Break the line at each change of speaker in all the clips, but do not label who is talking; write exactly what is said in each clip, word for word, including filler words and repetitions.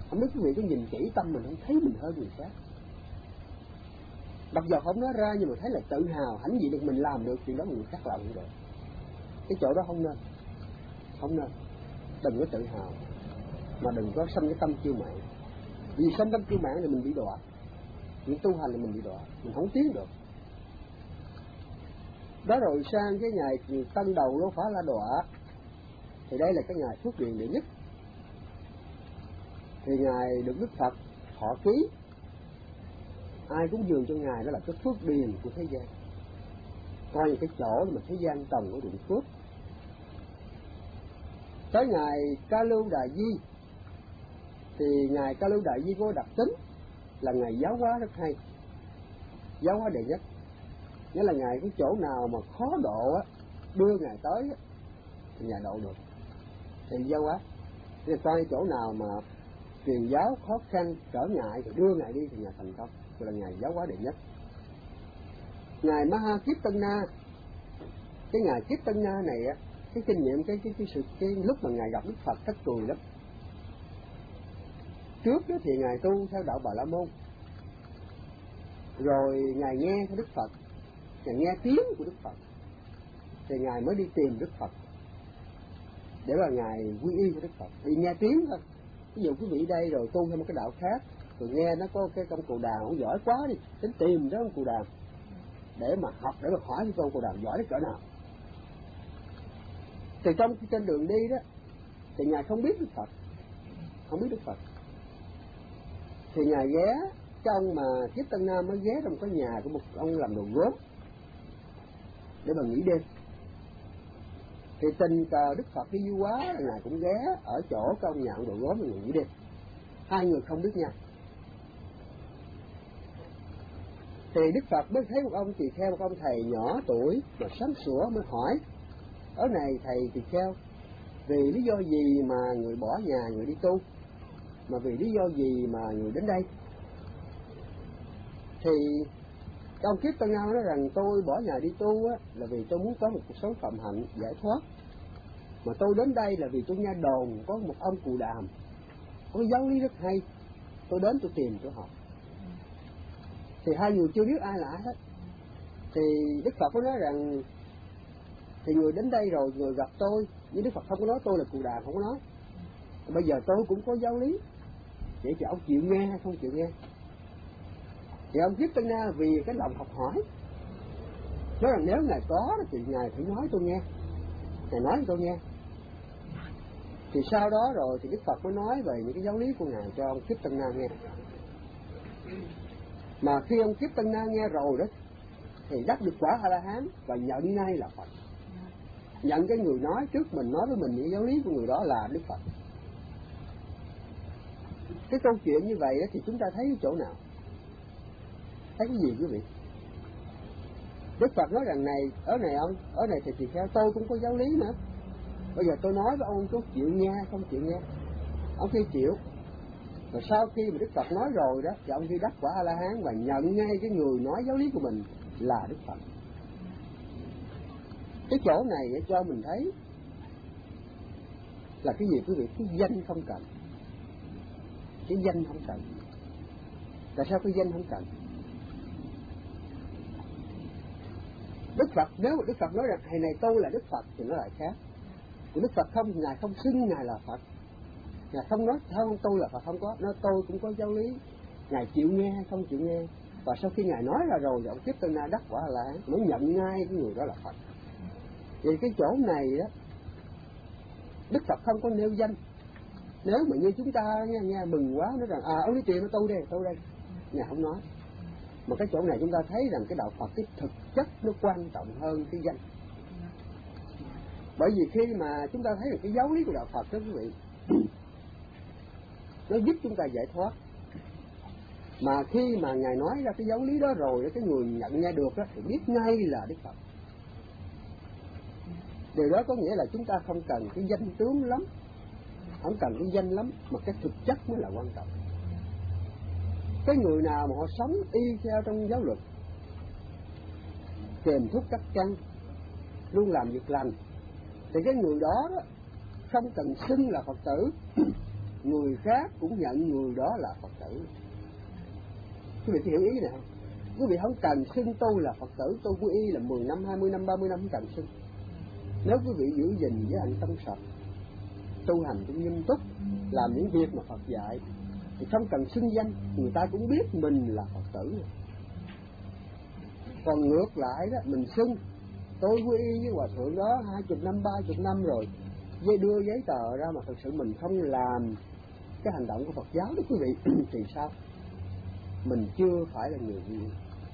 Không biết quý vị có nhìn kỹ tâm mình không thấy mình hơn người khác. Mặc dù không nói ra nhưng mà thấy là tự hào, hãnh diện được mình làm được chuyện đó người khác làm không được. Cái chỗ đó không nên, không nên. Đừng có tự hào, mà đừng có sanh cái tâm kiêu mạn. Vì sanh tâm kiêu mạn thì mình bị đọa. Những tu hành là mình bị đọa, mình không tiến được. Đó rồi sang cái ngày tân đầu Lô Phá La Đọa, thì đây là cái ngày phước điền đệ nhất. Thì ngài được Đức Phật thọ ký, ai cũng dường cho ngài đó là cái phước điền của thế gian, coi như cái chỗ mà thế gian trồng của ruộng phước. Tới ngài Ca Lưu Đà Di, thì ngài Ca Lưu Đà Di có đặc tính là ngài giáo hóa rất hay, giáo hóa đệ nhất. Nghĩa là ngài cái chỗ nào mà khó độ á, đưa ngài tới á, thì ngài độ được, thì giáo hóa. Thì coi chỗ nào mà truyền giáo khó khăn trở ngại thì đưa ngài đi thì ngài thành công, gọi là ngài giáo hóa đệ nhất. Ngài Maha Kiếp Tân Na, cái ngài Kiếp Tân Na này á, cái kinh nghiệm cái cái cái sự cái lúc mà ngài gặp Đức Phật rất cười lắm. Trước đó thì ngài tu theo đạo Bà La Môn, rồi ngài nghe theo Đức Phật, ngài nghe tiếng của Đức Phật, thì ngài mới đi tìm Đức Phật để mà ngài quy y của Đức Phật. Vì nghe tiếng thôi. Ví dụ quý vị đây rồi tu theo một cái đạo khác, rồi nghe nó có cái công cụ đàn không giỏi quá đi, tính tìm đó công cụ đàn để mà học, để mà hỏi cái công cụ đàn giỏi đến cỡ nào. Thì trong trên đường đi đó, thì ngài không biết Đức Phật, không biết Đức Phật. Thì ngài ghé, cái ông mà Kiếp Tân Nam mới ghé trong cái nhà của một ông làm đồ gốm để mà nghỉ đêm. Thì tình cờ Đức Phật đi du quá là ngài cũng ghé ở chỗ cái ông nhà ông đồ gốm mà nghỉ đêm. Hai người không biết nhau. Thì Đức Phật mới thấy một ông tỳ kheo, một ông thầy nhỏ tuổi mà sáng sủa, mới hỏi: ở này thầy tỳ kheo, vì lý do gì mà người bỏ nhà người đi tu, mà vì lý do gì mà người đến đây? Thì ông Kiếp Tân Nam nói rằng tôi bỏ nhà đi tu á, là vì tôi muốn có một cuộc sống phạm hạnh giải thoát. Mà tôi đến đây là vì tôi nghe đồn có một ông Cù Đàm có cái giáo lý rất hay, tôi đến tôi tìm tôi học. Thì hai người chưa biết ai là ai hết. Thì Đức Phật có nói rằng thì người đến đây rồi người gặp tôi, nhưng Đức Phật không có nói tôi là Cù Đàm, không có nói. Bây giờ tôi cũng có giáo lý, vậy thì ông chịu nghe hay không chịu nghe? Thì ông Kiếp Tân Na vì cái lòng học hỏi nói rằng nếu ngài có thì ngài phải nói tôi nghe, ngài nói tôi nghe. Thì sau đó rồi thì Đức Phật mới nói về những cái giáo lý của ngài cho ông Kiếp Tân Na nghe. Mà khi ông Kiếp Tân Na nghe rồi đó thì đắc được quả A La Hán và nhận ngay là Phật, nhận cái người nói trước mình, nói với mình những giáo lý của người đó là Đức Phật. Cái câu chuyện như vậy đó, thì chúng ta thấy chỗ nào? Thấy cái gì quý vị? Đức Phật nói rằng này, ở này ông, ở này thì tỳ kheo tôi cũng có giáo lý nữa. Bây giờ tôi nói với ông có chịu nghe không chịu nghe? Ông kia chịu. Rồi sau khi mà Đức Phật nói rồi đó, thì ông kia đắc quả A La Hán và nhận ngay cái người nói giáo lý của mình là Đức Phật. Cái chỗ này để cho mình thấy là cái gì quý vị? Cái danh không cần. Cái danh không cần. Tại sao cái danh không cần? Đức Phật, nếu mà Đức Phật nói rằng thầy này tôi là Đức Phật thì nó lại khác. Còn Đức Phật không, ngài không xưng ngài là Phật, ngài không nói không tôi là Phật, không có, nói tôi cũng có giáo lý. Ngài chịu nghe hay không chịu nghe? Và sau khi ngài nói ra rồi thì ông Kiếp Tân Na đắc quả là mới nhận ngay cái người đó là Phật. Vì cái chỗ này đó, Đức Phật không có nêu danh. Nếu mà như chúng ta nghe, nghe mừng quá nói rằng à ông đi tìm nó tôi đây, tôi đây, ngài không nói. Mà cái chỗ này chúng ta thấy rằng cái đạo Phật cái thực chất nó quan trọng hơn cái danh. Bởi vì khi mà chúng ta thấy được cái giáo lý của đạo Phật đó quý vị, nó giúp chúng ta giải thoát. Mà khi mà ngài nói ra cái giáo lý đó rồi, cái người nhận nghe được đó, thì biết ngay là Đức Phật. Điều đó có nghĩa là chúng ta không cần cái danh tướng lắm, không cần cái danh lắm, mà cái thực chất mới là quan trọng. Cái người nào mà họ sống y theo trong giáo luật, kiềm thúc các căn, luôn làm việc lành, thì cái người đó, đó không cần xưng là Phật tử, người khác cũng nhận người đó là Phật tử. Quý vị hiểu ý này không? Quý vị không cần xưng tôi là Phật tử, tôi quy y là mười năm, hai mươi năm, ba mươi năm không cần xưng. Nếu quý vị giữ gìn với anh tâm sạch, tu hành cũng nghiêm túc, làm những việc mà Phật dạy, thì không cần xưng danh, người ta cũng biết mình là Phật tử. Còn ngược lại đó, mình xưng tôi quy y với hòa thượng đó hai chục năm, ba chục năm rồi, dây đưa giấy tờ ra mà thật sự mình không làm cái hành động của Phật giáo đó quý vị, thì sao? Mình chưa phải là người quy y.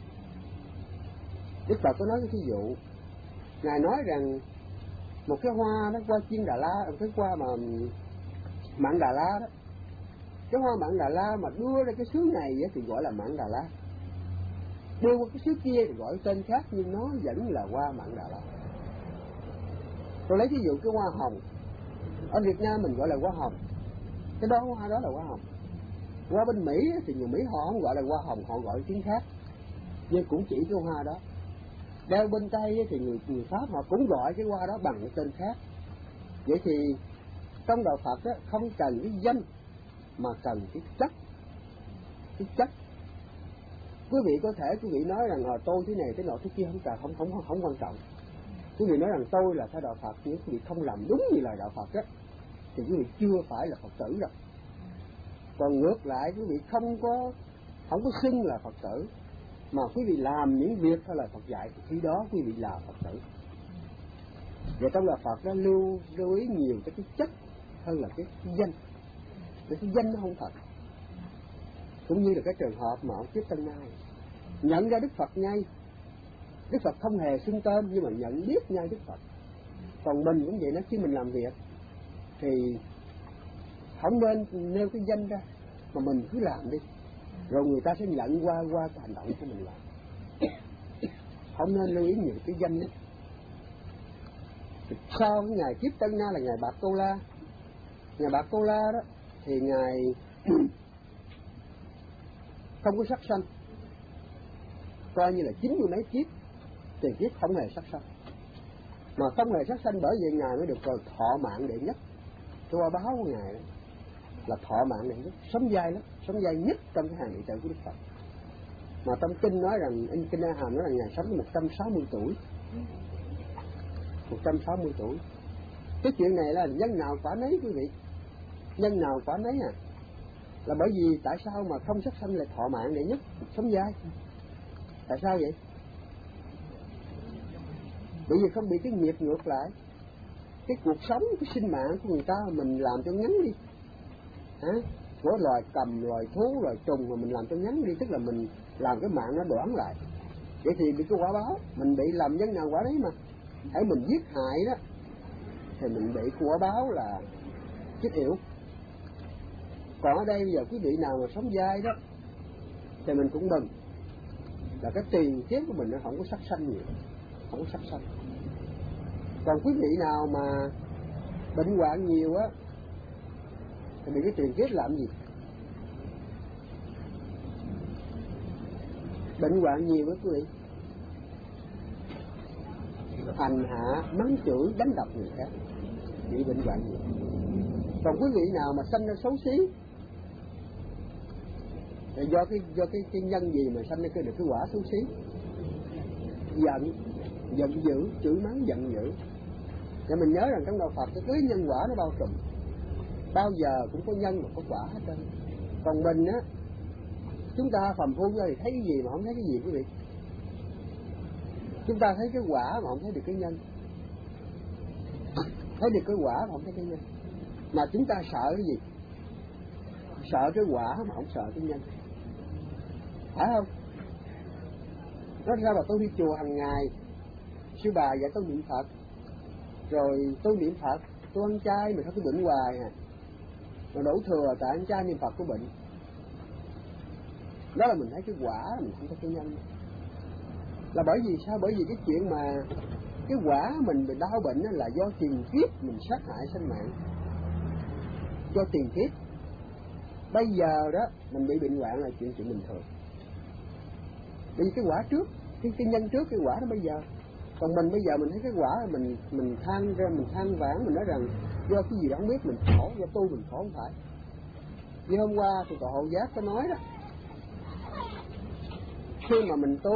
Đức Phật có nói cái ví dụ, Ngài nói rằng một cái hoa nó qua chiên Đà La, cái hoa mà mãng Đà La đó, cái hoa mãng Đà La mà đưa ra cái xứ này thì gọi là mãng Đà La, đưa qua cái xứ kia thì gọi tên khác, nhưng nó vẫn là hoa mãng Đà La. Tôi lấy ví dụ cái hoa hồng, ở Việt Nam mình gọi là hoa hồng, cái đó hoa đó là hoa hồng. Qua bên Mỹ thì người Mỹ họ không gọi là hoa hồng, họ gọi tiếng khác, nhưng cũng chỉ cái hoa đó. Đeo bên Tây thì người người Pháp họ cũng gọi cái hoa đó bằng cái tên khác. Vậy thì trong đạo Phật đó, không cần cái danh mà cần cái chất. Cái chất. Quý vị có thể quý vị nói rằng à, tôi thế này thế nọ thế kia không cần, không không không quan trọng. Quý vị nói rằng tôi là theo đạo Phật, nhưng quý vị không làm đúng như lời đạo Phật đó, thì quý vị chưa phải là Phật tử rồi. Còn ngược lại quý vị không có không có xưng là Phật tử, mà quý vị làm những việc theo lời Phật dạy, thì khi đó quý vị là Phật tử. Và trong đạo Phật đó lưu lưu ý nhiều cái, cái chất hơn là cái, cái danh. Cái, cái danh nó không thật. Cũng như là cái trường hợp mà ông Kiếp Tân Nai nhận ra Đức Phật ngay. Đức Phật không hề xưng tên nhưng mà nhận biết ngay Đức Phật. Còn mình cũng vậy đó, khi mình làm việc thì không nên nêu cái danh ra, mà mình cứ làm đi, rồi người ta sẽ nhận qua qua cái hành động của mình làm. Không nên lưu ý nhiều cái danh đó. Sau cái ngày Kiếp Tân Na là ngày Bạc Câu La. Ngày Bạc Câu La đó thì ngài không có sắc sanh, coi như là chín mươi mấy kiếp tiền kiếp không hề sắc sanh, mà không hề sắc sanh bởi vì ngài mới được gọi thọ mạng đệ nhất. Cái quả báo của ngài đó là thọ mạng đệ nhất, sống dai lắm, sống dai nhất trong cái hàng đệ tử của Đức Phật. Mà trong kinh nói rằng, in kinh A Hàm nói là ngài sống một trăm sáu mươi tuổi, một trăm sáu mươi tuổi. Cái chuyện này là nhân nào quả nấy quý vị, nhân nào quả nấy à. Là bởi vì tại sao mà không sắc sanh lại thọ mạng đệ nhất, sống dai? Tại sao vậy? Bởi vì không bị cái nghiệp ngược lại. Cái cuộc sống, cái sinh mạng của người ta mình làm cho ngắn đi. Hả? Của loài cầm, loài thú, loài trùng mà mình làm cho ngắn đi, tức là mình làm cái mạng nó đoạn lại. Vậy thì bị cái quả báo, mình bị làm nhân nào quả đấy mà. Hãy mình giết hại đó, thì mình bị quả báo là chết yểu. Còn ở đây bây giờ quý vị nào mà sống dai đó, thì mình cũng mừng. Là cái tiền kiếp của mình nó không có sắc sanh nhiều, không có sắc sanh. Còn quý vị nào mà bệnh hoạn nhiều á, thì bị cái tiền kiếp làm gì? Bệnh hoạn nhiều á quý vị, hành hạ, mắng chửi, đánh đập người khác, bị bệnh hoạn nhiều. Còn quý vị nào mà sanh ra xấu xí, thì do cái do cái cái nhân gì mà sanh ra cái được cái quả xấu xí, giận, giận dữ, chửi mắng, giận dữ. Để mình nhớ rằng trong đạo Phật cái nhân quả nó bao trùm, bao giờ cũng có nhân mà có quả hết trơn. Còn mình á, chúng ta phàm phu ra thì thấy cái gì mà không thấy cái gì quý vị. Chúng ta thấy cái quả mà không thấy được cái nhân, thấy được cái quả mà không thấy cái nhân. Mà chúng ta sợ cái gì? Sợ cái quả mà không sợ cái nhân, phải không? Nói ra là tôi đi chùa hàng ngày, sư bà dạy tôi niệm Phật, rồi tôi niệm Phật, tôi ăn chay mà sao tôi bệnh hoài à? Mà đổ thừa tại ăn chay niệm Phật của bệnh. Đó là mình thấy cái quả, mình không thấy cái nhân. Là bởi vì sao? Bởi vì cái chuyện mà cái quả mình bị đau bệnh là do tiền kiếp mình sát hại sinh mạng, do tiền kiếp. Bây giờ đó mình bị bệnh hoạn là chuyện chuyện bình thường, bởi vì cái quả trước, cái, cái nhân trước cái quả đó bây giờ. Còn mình bây giờ mình thấy cái quả, mình mình than ra, mình than vãn, mình nói rằng do cái gì đó không biết mình khổ, do tôi mình khổ, không phải. Như hôm qua thì cậu Hộ Giác có nói đó, khi mà mình tu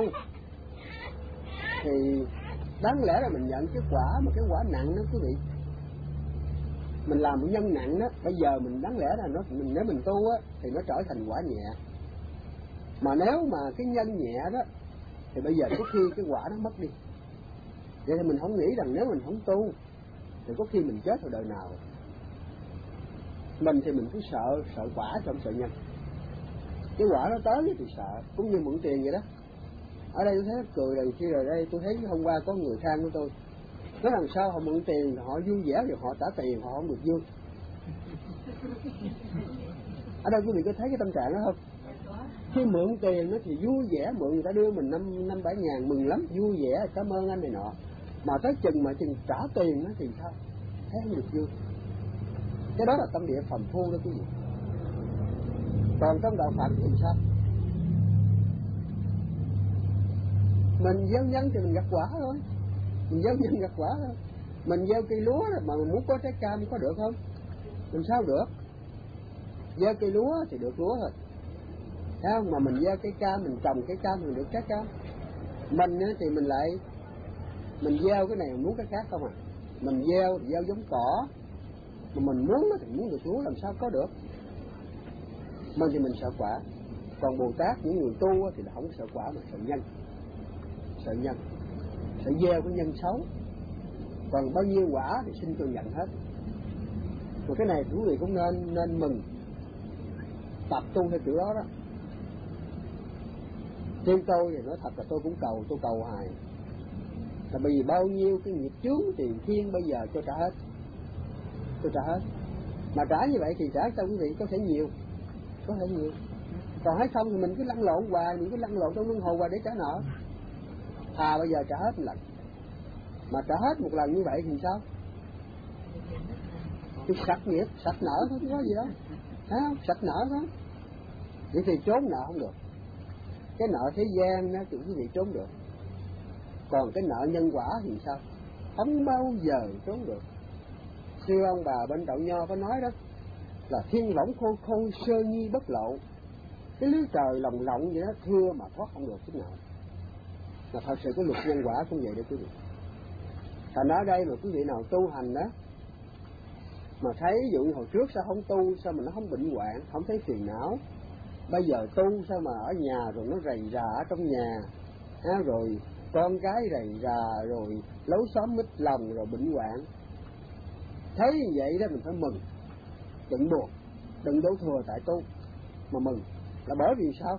thì đáng lẽ là mình nhận cái quả, mà cái quả nặng đó quý vị. Mình làm một nhân nặng đó, bây giờ mình đáng lẽ là nó mình nếu mình tu á thì nó trở thành quả nhẹ. Mà nếu mà cái nhân nhẹ đó thì bây giờ có khi cái quả nó mất đi. Vậy thì mình không nghĩ rằng nếu mình không tu thì có khi mình chết vào đời nào. Mình thì mình cứ sợ, sợ quả trong sợ nhân. Cái quả nó tới thì sợ, cũng như mượn tiền vậy đó. Ở đây tôi thấy cười rồi khi rồi đây tôi thấy hôm qua có người than của tôi, nói làm sao họ mượn tiền họ vui vẻ rồi họ trả tiền họ không được vui. Ở đây quý vị có thấy cái tâm trạng đó không? Khi mượn tiền nó thì vui vẻ, mượn người ta đưa mình năm năm bảy ngàn mừng lắm, vui vẻ cảm ơn anh này nọ. Mà tới chừng mà chừng trả tiền nó thì sao? Thấy không được vui. Cái đó là tâm địa phàm phu đó quý vị. Còn trong đạo Phật thì sao? Mình gieo nhân thì mình gặt quả thôi. Mình gieo nhân gặt quả thôi. Mình gieo cây lúa mà mình muốn có trái cam có được không? Mình sao được? Gieo cây lúa thì được lúa thôi, thấy không? Mà mình gieo cây cam, mình trồng cây cam thì mình được trái cam. Mình thì mình lại mình gieo cái này mình muốn cái khác không à. Mình gieo thì gieo giống cỏ, mà mình muốn thì muốn được lúa làm sao có được. Mình thì mình sợ quả. Còn Bồ Tát những người tu thì là không sợ quả mà sợ nhân. Sợ nhân, sợ gieo cái nhân xấu. Còn bao nhiêu quả thì xin tôi nhận hết. Mà cái này quý vị cũng nên nên mừng, tập tu theo kiểu đó đó. Riêng tôi thì nói thật là tôi cũng cầu, tôi cầu hoài. Là bởi vì bao nhiêu cái nghiệp chướng tiền thiên bây giờ tôi trả hết. Tôi trả hết. Mà trả như vậy thì trả sao quý vị? Có thể nhiều, có thể nhiều. Còn hay không thì mình cứ lăn lộn hoài, mình cứ lăn lộn trong luân hồi hoài để trả nợ. À bây giờ trả hết một lần. Mà trả hết một lần như vậy thì sao? Thì sạch nghiệp, sạch nợ thôi, không có gì đâu. Thấy không? Sạch nợ thôi. Vậy thì trốn nợ không được. Cái nợ thế gian đó thì quý vị trốn được. Còn cái nợ nhân quả thì sao? Không bao giờ trốn được. Xưa ông bà bên Đạo Nho có nói đó, là thiên võng khô khô sơ nhi bất lộ. Cái lưới trời lồng lộng vậy đó, thưa mà thoát không được chút nào. Mà thật sự cái luật nhân quả cũng vậy đó quý vị. Thành ở đây mà quý vị nào tu hành đó, mà thấy ví dụ như hồi trước sao không tu, sao mà nó không bệnh hoạn, không thấy phiền não. Bây giờ tu sao mà ở nhà rồi nó rầy rà ở trong nhà, à, rồi con cái rầy rà, rồi lối xóm mít lòng, rồi bệnh hoạn. Thấy như vậy đó mình phải mừng, đừng buồn, đừng đổ thừa tại tu, mà mừng. Là bởi vì sao?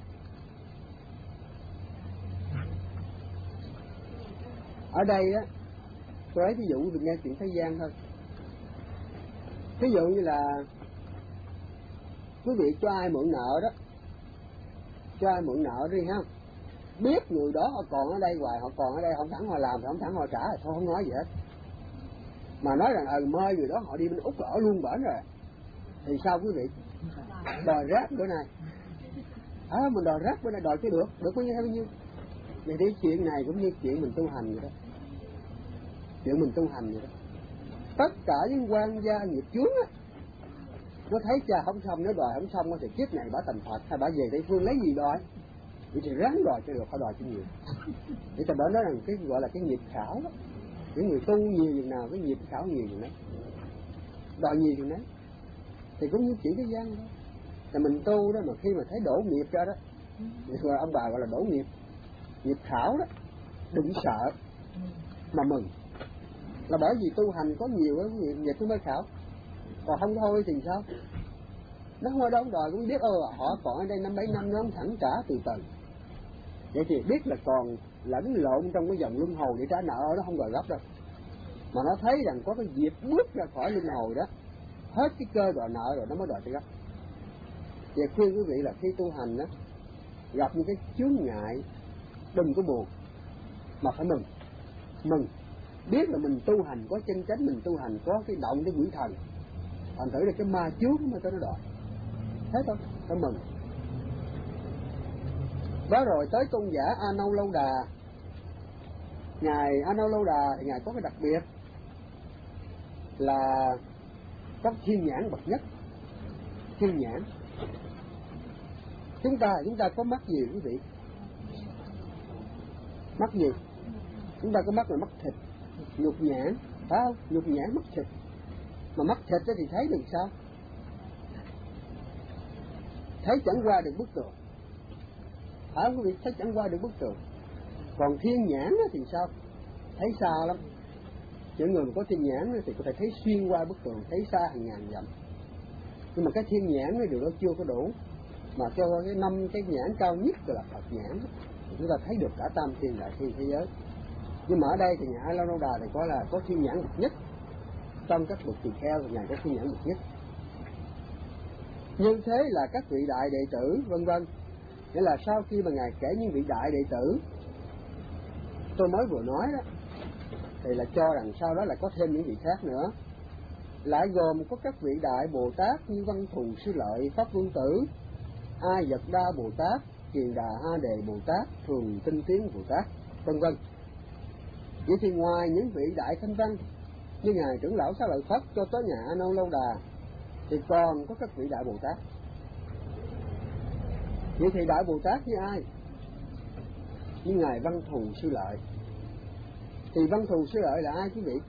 Ở đây á, tôi lấy ví dụ đừng nghe chuyện thế gian thôi. Ví dụ như là quý vị cho ai mượn nợ đó, cho ai mượn nợ đi ha, biết người đó họ còn ở đây hoài, họ còn ở đây không thẳng họ làm, không thẳng họ trả thì thôi không nói gì hết. Mà nói rằng ờ mời người đó họ đi bên Úc ở luôn bển rồi, thì sao quý vị? Đòi rác bữa nay, à mình đòi rác bữa nay đòi cái được, được bao nhiêu hay bao nhiêu. Vậy thì chuyện này cũng như chuyện mình tu hành vậy đó, chuyện mình tu hành vậy đó. Tất cả những quan gia nghiệp chướng á, nó thấy cha không xong, nó đòi không xong thì kiếp này bả thành Phật hay bả về Tây Phương lấy gì đòi? Vậy thì ráng đòi cho được, phải đòi cho nhiều. Để ta bảo nói rằng cái gọi là cái nghiệp khảo đó. Những người tu nhiều chừng nào cái nghiệp khảo nhiều chừng đấy, đòi nhiều chừng đấy. Thì cũng như chuyện thế gian đó. Là mình tu đó mà khi mà thấy đổ nghiệp ra đó, gọi ông bà gọi là đổ nghiệp, nghiệp khảo đó, đừng sợ mà mừng. Là bởi vì tu hành có nhiều cái nghiệp nghiệp mới khảo. Còn không thôi thì sao? Nó không ở đâu đòi cũng biết ơ họ còn ở đây năm bảy năm nó không thẳng trả từ từ. Vậy thì biết là còn lẫn lộn trong cái dòng luân hồi để trả nợ, nó không đòi gấp đâu. Mà nó thấy rằng có cái dịp bước ra khỏi luân hồi đó, hết cái cơ đòi nợ rồi nó mới đòi trả gấp. Vậy khuyên quý vị là khi tu hành đó, gặp những cái chướng ngại đừng có buồn mà phải mừng. Mừng biết là mình tu hành có chân chánh, mình tu hành có cái động cái quỷ thần, thành thử là cái ma chướng mà cho nó đòi. Thế thôi, phải mừng. Đó rồi tới tôn giả A Nâu Lâu Đà. Ngài A Nâu Lâu Đà thì ngài có cái đặc biệt là có thiên nhãn bậc nhất. thiên nhãn. Chúng ta chúng ta có mắt gì quý vị? Mắt gì? Chúng ta có mắt là mắt thịt, nhục nhãn, phải không? Nhục nhãn mắt thịt. Mà mắt thịt đó thì thấy được sao? Thấy chẳng qua được bức tường, phải không quý vị? Thấy chẳng qua được bức tường. Còn thiên nhãn thì sao? Thấy xa lắm. Những người mà có thiên nhãn thì có thể thấy xuyên qua bức tường, thấy xa hàng ngàn dặm. Nhưng mà cái thiên nhãn này điều đó chưa có đủ. Mà cho cái năm cái nhãn cao nhất là Phật nhãn, chúng ta thấy được cả tam thiên đại thiên thế giới. Nhưng mà ở đây thì Ngài A La Lâu Đà thì có là có thiên nhãn bậc nhất. Trong các bậc tỳ kheo thì Ngài có thiên nhãn bậc nhất. Như thế là các vị đại đệ tử vân vân. Nghĩa là sau khi mà Ngài kể những vị đại đệ tử tôi mới vừa nói đó, thì là cho rằng sau đó là có thêm những vị khác nữa, lại gồm có các vị đại Bồ Tát như Văn Thù Sư Lợi, Pháp Vương Tử, A Dật Đa Bồ Tát, Kiền Đà A Đề Bồ Tát, Thường Tinh Tiến Bồ Tát, vân vân. Vậy thì ngoài những vị đại thanh văn như Ngài Trưởng Lão Xá Lợi Phất cho tới nhà A Nan Lâu Đà thì còn có các vị đại Bồ Tát. Vậy thì đại Bồ Tát như ai? Như Ngài Văn Thù Sư Lợi. Thì Văn Thù Sư Lợi là ai quý vị?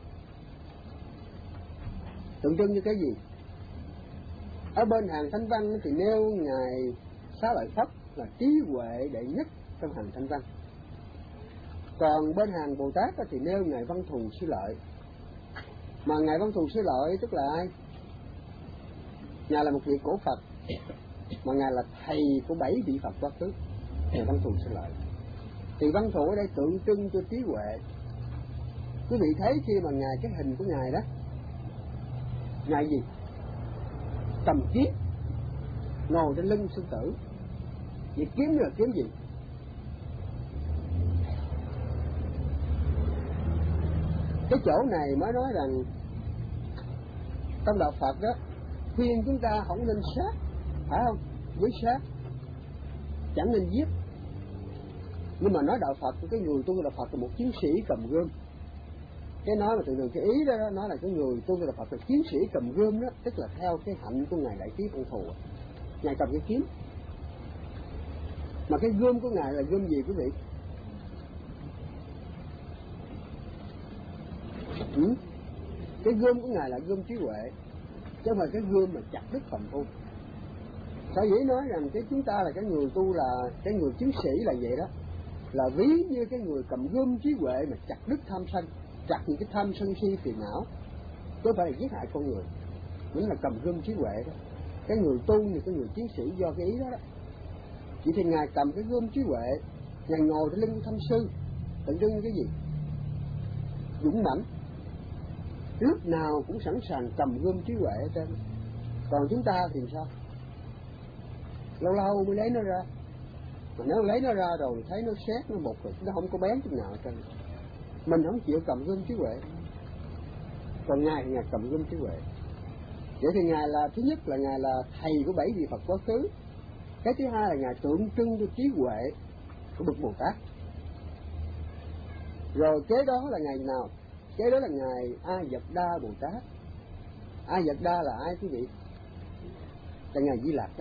Tượng trưng như cái gì? Ở bên hàng thanh văn thì nêu Ngài Xá Lợi Phất là trí huệ đệ nhất trong hàng thanh văn. Còn bên hàng Bồ Tát thì nêu Ngài Văn Thù Sư Lợi. Mà Ngài Văn Thù Sư Lợi tức là ai? Ngài là một vị cổ Phật, mà Ngài là thầy của bảy vị Phật quá khứ. Ngài Văn Thù Sư Lợi. Thì Văn Thù ở đây tượng trưng cho trí huệ. Quý vị thấy khi mà Ngài, cái hình của Ngài đó, Ngài gì? Cầm kiếm, ngồi trên lưng sư tử. Vậy kiếm là kiếm gì? Cái chỗ này mới nói rằng trong đạo Phật đó khuyên chúng ta không nên sát, phải không? Với sát chẳng nên giết. Nhưng mà nói đạo Phật, cái người tu đạo Phật là một chiến sĩ cầm gươm. Cái nói mà thường thường cái ý đó, đó nói là cái người tu đạo Phật là chiến sĩ cầm gươm đó, tức là theo cái hạnh của Ngài Đại Trí Văn Thù. Ngài cầm cái kiếm, mà cái gươm của Ngài là gươm gì quý vị? Ừ? Cái gươm của Ngài là gươm trí huệ, chứ không phải cái gươm mà chặt đứt phàm phu. Sở dĩ nói rằng cái chúng ta là cái người tu, là cái người chiến sĩ là vậy đó, là ví như cái người cầm gươm trí huệ mà chặt đứt tham sân, chặt những cái tham sân si phiền não, chứ không phải là giết hại con người. Mình là cầm gươm trí huệ đó. Cái người tu thì cái người chiến sĩ do cái ý đó đó. Chỉ thì Ngài cầm cái gươm trí huệ, Ngài ngồi trên lưng thanh sư, tượng trưng cái gì? Dũng mãnh, lúc nào cũng sẵn sàng cầm gươm trí huệ ở trên. Còn chúng ta thì sao? Lâu lâu mới lấy nó ra, mà nếu lấy nó ra rồi thì thấy nó xét, nó bột rồi, nó không có bén chút nào ở trên. Mình không chịu cầm gươm trí huệ. Còn Ngài thì Ngài cầm gươm trí huệ. Vậy thì Ngài là, thứ nhất là Ngài là thầy của bảy vị Phật quá khứ. Cái thứ hai là Ngài tượng trưng cho trí huệ của bậc Bồ Tát. Rồi kế đó là Ngài nào? Kế đó là Ngài A Dật Đa Bồ Tát. A Dật Đa là ai quý vị? Là Ngài Di Lặc đó.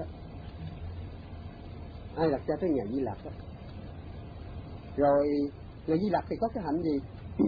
Ai đặt ra tới Ngài Di Lặc đó. Rồi Ngài Di Lặc thì có cái hạnh gì?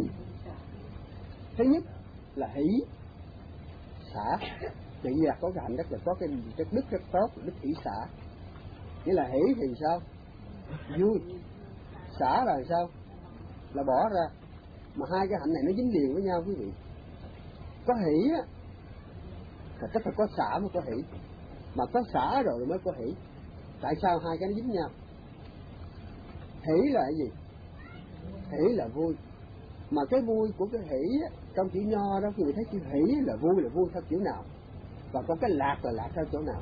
Thứ nhất là hỷ xả. Ngài Di Lặc có cái hạnh rất là có cái, cái đức rất tốt, đức hỷ xả. Nghĩa là hỷ thì sao? Vui. Xả là sao? Là bỏ ra. Mà hai cái hạnh này nó dính liền với nhau quý vị. Có hỷ á thì chắc phải có xả mới có hỷ, mà có xả rồi mới có hỷ. Tại sao hai cái nó dính nhau? Hỷ là cái gì? Hỷ là vui. Mà cái vui của cái hỷ á, trong chữ nho đó quý vị thấy chữ hỷ là vui là vui theo kiểu nào, và có cái lạc là lạc theo chỗ nào?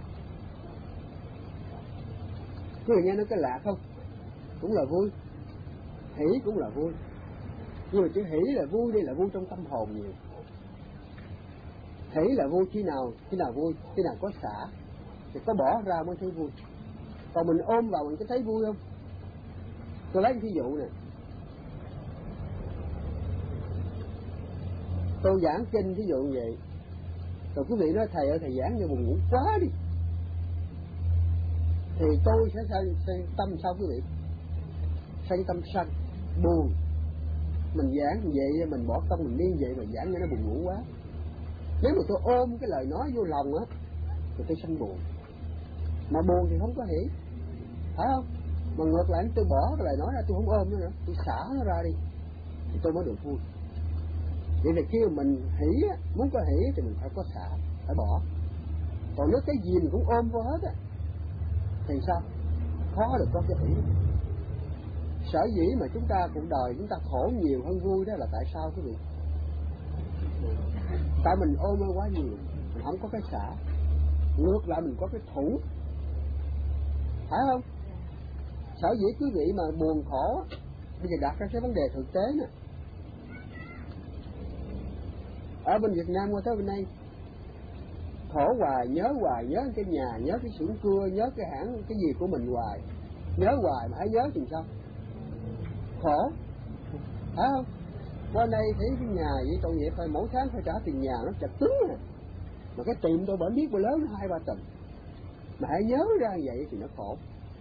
Quý vị nghe nói cái lạc không? Cũng là vui, hỷ cũng là vui. Nhưng mà chữ hỷ là vui, đây là vui trong tâm hồn nhiều. Hỷ là vui khi nào? Khi nào vui? Khi nào có xả thì có bỏ ra mới thấy vui. Còn mình ôm vào mình có thấy vui không? Tôi lấy một ví dụ nè. Tôi giảng kinh ví dụ như vậy, rồi quý vị nói thầy ơi thầy giảng như buồn ngủ quá đi, thì tôi sẽ sanh, sanh tâm sao quý vị? Sanh tâm sân, buồn. Mình giảng vậy mình bỏ công mình điên vậy mà giảng cho nó buồn ngủ quá. Nếu mà tôi ôm cái lời nói vô lòng á thì tôi sanh buồn. Mà buồn thì không có hỉ, phải không? Mà ngược lại tôi bỏ cái lời nói ra, tôi không ôm nữa nữa, tôi xả nó ra đi thì tôi mới được vui. Vậy thì khi mà mình hỉ, muốn có hỉ thì mình phải có xả, phải bỏ. Còn nếu cái gì mình cũng ôm vô hết á thì sao? Khó được có cái hỉ. Sở dĩ mà chúng ta cuộc đời chúng ta khổ nhiều hơn vui đó là tại sao quý vị? Tại mình ôm nó quá nhiều, mình không có cái xả. Ngược lại mình có cái thủ, phải không? Sở dĩ quý vị mà buồn khổ, bây giờ đặt ra cái vấn đề thực tế nè. Ở bên Việt Nam qua tới bên đây khổ hoài, nhớ hoài, nhớ cái nhà, nhớ cái xưởng cưa, nhớ cái hãng cái gì của mình hoài, nhớ hoài mà hãy nhớ thì sao? Khổ, phải không? Qua đây thấy cái nhà vậy tội nghiệp, phải mỗi tháng phải trả tiền nhà, nó chặt cứng nè. Mà cái tiệm tôi bển biết bao lớn hai ba tuần, mà hãy nhớ ra vậy thì nó khổ,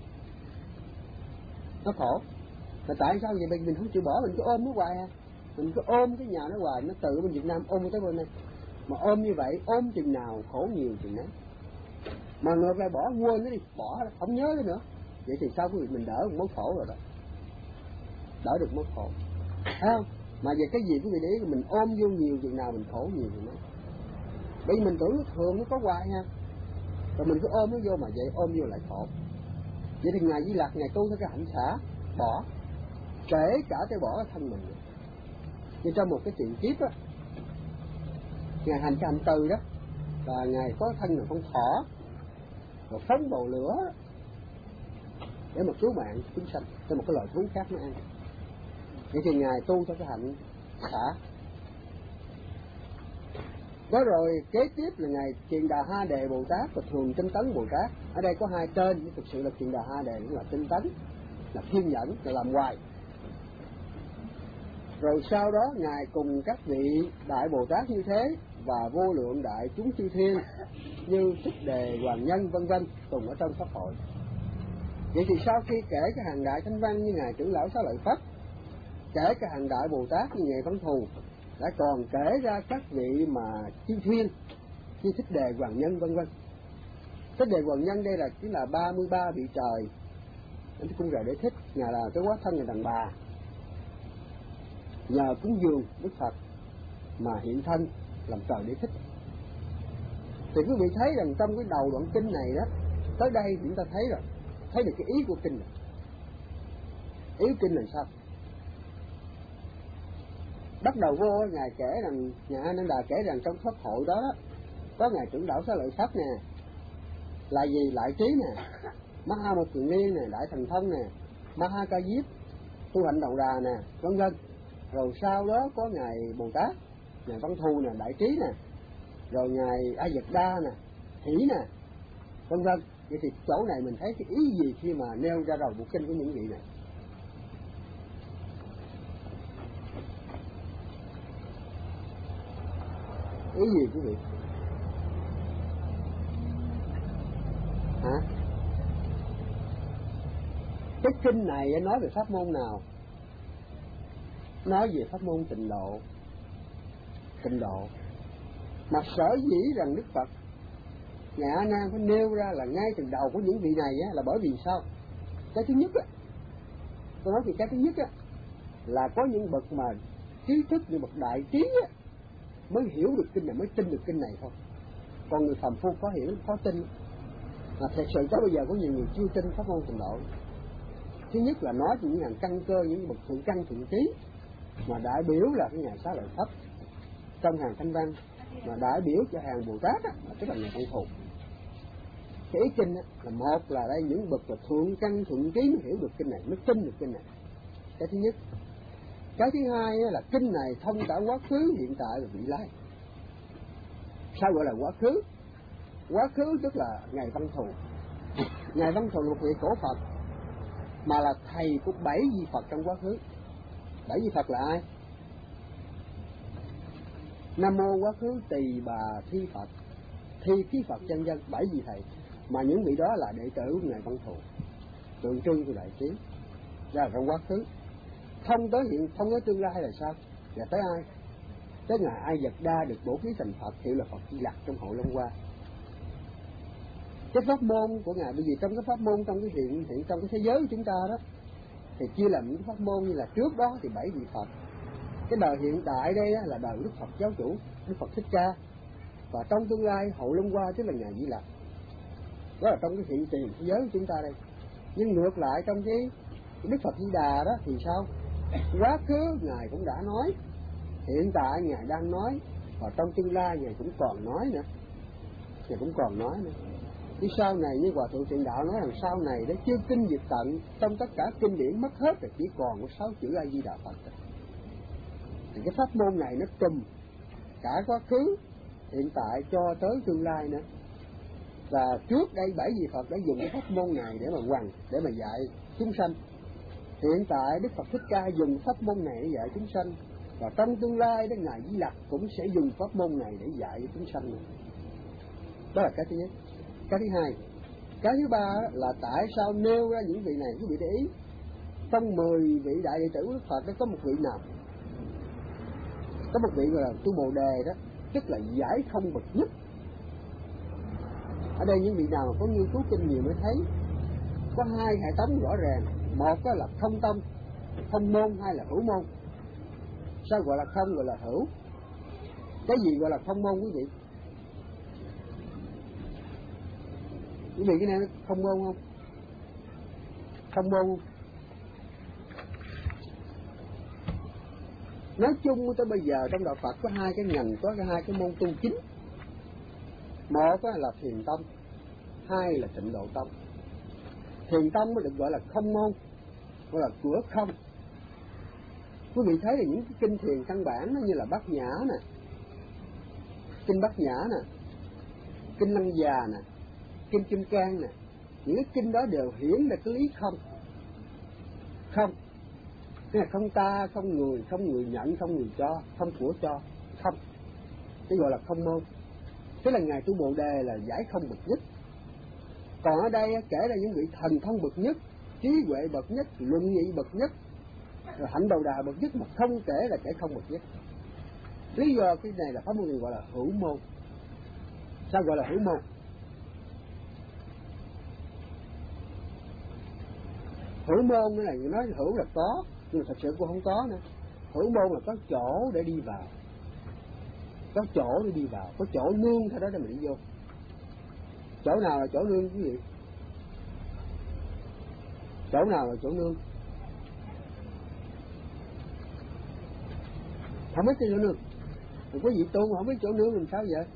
nó khổ. Mà tại sao vậy? Mình không chịu bỏ, mình cứ ôm nó hoài à. Mình cứ ôm cái nhà nó hoài, nó từ bên Việt Nam ôm tới bên đây. Mà ôm như vậy, ôm chừng nào khổ nhiều chừng đấy. Mà ngược lại bỏ, quên nó đi, bỏ không nhớ nữa nữa. Vậy thì sao quý vị? Mình đỡ một mối khổ rồi đó, đỡ được mối khổ, thấy không? Mà về cái gì quý vị để ý, mình ôm vô nhiều chừng nào mình khổ nhiều chừng đấy. Bởi vì mình tưởng nó thường nó có hoài ha, rồi mình cứ ôm nó vô, mà vậy ôm vô lại khổ. Vậy thì Ngài Di Lặc Ngài tu theo cái hạnh xả, bỏ, kể cả cái bỏ cái thân mình. Như trong một cái chuyện kiếp á, Ngài hành cái hành từ đó, và Ngài có thân là con thỏ, rồi phóng bầu lửa để mà cứu mạng chúng sanh cho một cái loài thú khác nó ăn. Vậy thì Ngài tu theo cái hạnh xả. Đó rồi kế tiếp là Ngài Kiền Đà Ha Đề Bồ Tát và Thường Tinh Tấn Bồ Tát. Ở đây có hai tên, nhưng thực sự là Kiền Đà Ha Đề cũng là tinh tấn, là kiên nhẫn, là làm hoài. Rồi sau đó Ngài cùng các vị Đại Bồ Tát như thế và vô lượng đại chúng chư thiên như Thích Đề, Hoàng Nhân vân vân cùng ở trong pháp hội. Vậy thì sau khi kể cái hàng đại thánh văn như Ngài Trưởng Lão Xá Lợi Phất, kể cái hàng đại Bồ Tát như Ngài Văn Thù, đã còn kể ra các vị mà chư thiên như Thích Đề, Hoàng Nhân vân vân. Thích Đề, Hoàng Nhân đây là chính là ba mươi ba vị trời. Anh cũng rồi để thích, Ngài là cái hóa thân người đàn bà, nhờ cúng dường Đức Phật mà hiện thân làm trời để thích. Thì quý vị thấy rằng trong cái đầu đoạn kinh này đó, tới đây chúng ta thấy rồi, thấy được cái ý của kinh này. Ý kinh là sao? Bắt đầu vô Ngài kể rằng, nhà A Nan Đà kể rằng trong pháp hội đó, đó có Ngài Trưởng Lão Xá Lợi Phất nè, là gì? Lại Trí nè, Maha Một Thượng Niên nè, Đại Thần Thông nè, Maha Ca Diếp, Tu Hạnh Đầu Đà nè, vân vân. Rồi sau đó có Ngài Bồ Tát, Ngài Văn Thù nè, Đại Trí nè, rồi Ngài A Dật Đa nè, Hỷ nè, vân vân. Vậy thì chỗ này mình thấy cái ý gì khi mà nêu ra đầu bộ kinh của những vị này? Ý gì quý vị? Hả? Cái kinh này nói về pháp môn nào? Nói về pháp môn tịnh độ. Tịnh độ. Mà sở dĩ rằng Đức Phật Ngài A Nan phải nêu ra là ngay từ đầu của những vị này á, là bởi vì sao? Cái thứ nhất á, tôi nói về cái thứ nhất á, là có những bậc mà trí thức, những bậc đại trí á, mới hiểu được kinh này, mới tin được kinh này thôi. Còn người phàm phu có hiểu, có tin. Mà thật sự tới bây giờ có nhiều người chưa tin pháp môn tịnh độ. Thứ nhất là nói về những ngàn căn cơ, những bậc thượng căn thượng trí, mà đại biểu là cái Ngài Xá Lợi Phất trong hàng thanh văn, mà đại biểu cho hàng Bồ Tát á, là tức là Ngài Văn Thù. Cái ý kinh á, là một là đây những bậc là thượng căn thượng trí mới hiểu được kinh này, mới tin được kinh này. Cái thứ nhất. Cái thứ hai á, là kinh này thông cả quá khứ, hiện tại và vị lai. Sao gọi là quá khứ? Quá khứ tức là Ngài Văn Thù. Ngài Văn Thù là một vị cổ Phật, mà là thầy của bảy vị Phật trong quá khứ. Bảy vị Phật là ai? Nam Mô Quá Khứ Tỳ Bà Thi Phật, Thi Khí Phật chân dân, bảy vị thầy. mà những vị đó là đệ tử của Ngài Văn Thù, tượng trưng của đại trí ra trong quá khứ. Thông tới hiện, thông tới tương lai là sao? Là tới ai? Tới Ngài A Dật Đa được bổ khí thành Phật, hiệu là Phật Di Lặc trong Hội Long Hoa. Cái pháp môn của Ngài, bởi vì trong cái pháp môn trong cái hiện hiện trong cái thế giới của chúng ta đó thì chia làm những pháp môn như là trước đó thì bảy vị Phật. Cái đời hiện tại đây đó là đời Đức Phật giáo chủ, Đức Phật Thích Ca, và trong tương lai Hội Long Hoa tức là Ngài Di Lặc. Đó là trong cái hiện tiền thế giới của chúng ta đây. Nhưng ngược lại trong cái Đức Phật Di Đà đó thì sao? Quá khứ Ngài cũng đã nói, hiện tại Ngài đang nói, và trong tương lai Ngài cũng còn nói nữa. Ngài cũng còn nói nữa. Chứ sau này như Hòa Thượng Thiện Đạo nói rằng sau này đó chưa kinh diệt tận, trong tất cả kinh điển mất hết rồi, chỉ còn có sáu chữ A Di Đà Phật rồi. Thì cái pháp môn này nó trùm cả quá khứ, hiện tại cho tới tương lai nữa. Và trước đây bảy vị Phật đã dùng cái pháp môn này để mà hoằng, để mà dạy chúng sanh. Hiện tại Đức Phật Thích Ca dùng pháp môn này để dạy chúng sanh, và trong tương lai đó Ngài Di Lặc cũng sẽ dùng pháp môn này để dạy chúng sanh nữa. Đó là cái thứ nhất. Cái thứ hai, cái thứ ba là tại sao nêu ra những vị này, quý vị để ý. Trong mười vị đại đệ tử của Đức Phật đó có một vị nào? Có một vị gọi là Tu Bồ Đề đó, tức là giải không bậc nhất. Ở đây những vị nào mà có nghiên cứu kinh nhiều mới thấy có hai hệ thống rõ ràng. Một đó là thông tông, thông môn, hai là hữu môn. Sao gọi là không, gọi là hữu? Cái gì gọi là thông môn quý vị? Quý vị cái này thông môn không? Thông môn không? Nói chung tới bây giờ trong đạo Phật có hai cái ngành, có hai cái môn tu chính. Một là Thiền Tông, hai là Tịnh Độ Tông. Thiền Tông mới được gọi là không môn, gọi là cửa không. Quý vị thấy là những cái kinh thiền căn bản nó như là Bát Nhã nè, kinh Bát Nhã nè, kinh Lăng Già nè, kinh Kim Cang nè, những cái kinh đó đều hiển là cái lý không. Không, tức là không ta, không người, không người nhận, không người cho, không của cho, không. Cái gọi là không môn. Thế là Ngài Tu Bồ Đề là giải không bậc nhất. Còn ở đây kể ra những vị thần thông bậc nhất, trí huệ bậc nhất, luận nghị bậc nhất, rồi hạnh đầu đà bậc nhất, mà không kể là kể không bậc nhất. Lý do cái này là pháp môn gọi là hữu môn. Sao gọi là hữu môn? Hữu môn là nói hữu là có, nhưng mà thật sự cũng không có nữa. Hữu môn là có chỗ để đi vào, có chỗ để đi vào, có chỗ nương theo đó để mình đi vô. Chỗ nào là chỗ nương quý vị? Chỗ nào là chỗ nương? Không biết cái chỗ nương. Rồi có vị tu mà không biết chỗ nương làm sao vậy?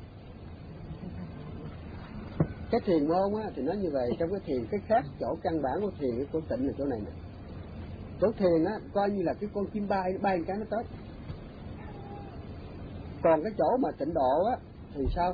Cái thiền môn á thì nói như vậy, trong cái thiền cái khác chỗ căn bản của thiền, cái của tịnh là chỗ này nè. Chỗ thiền á coi như là cái con chim bay, nó bay một cái nó tới. Còn cái chỗ mà tịnh độ á thì sao?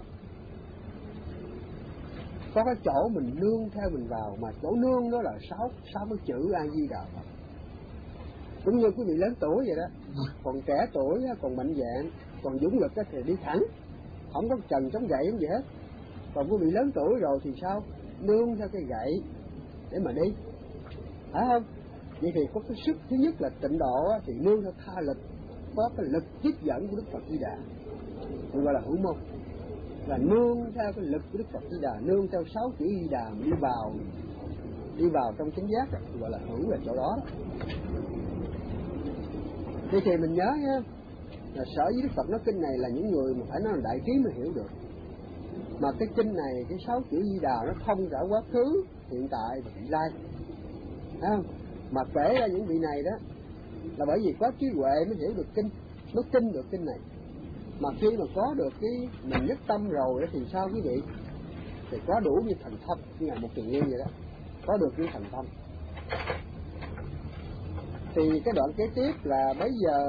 Có cái chỗ mình nương theo mình vào, mà chỗ nương đó là sáu sáu cái chữ A Di Đà Phật. Cũng như quý vị lớn tuổi vậy đó, còn trẻ tuổi còn mạnh dạn, còn dũng lực thì đi thẳng, không có trần chống gậy không gì hết. Còn quý vị lớn tuổi rồi thì sao? Nương theo cái gậy để mà đi, phải không? Vậy thì có cái sức thứ nhất là tịnh độ thì nương theo tha lực, có cái lực tiếp dẫn của Đức Phật Di Đà, thì gọi là hữu môn. Là nương theo cái lực của Đức Phật Di Đà, nương theo sáu chữ Di Đà đi vào, đi vào trong chánh giác đó, thì gọi là hữu là chỗ đó. Thì thì mình nhớ nha, là sở với Đức Phật nói kinh này là những người mà phải nói là đại trí mới hiểu được. Mà cái kinh này, cái sáu chữ Di Đà nó thông cả quá khứ, hiện tại và vị lai, thấy không? Mà kể ra những vị này đó là bởi vì có trí huệ mới hiểu được kinh, mới tin được kinh này. Mà khi mà có được cái mình nhất tâm rồi đó thì sao quý vị? Thì có đủ như thành thông, như là một tiền nguyên vậy đó, có được như thành thông. Thì cái đoạn kế tiếp là bây giờ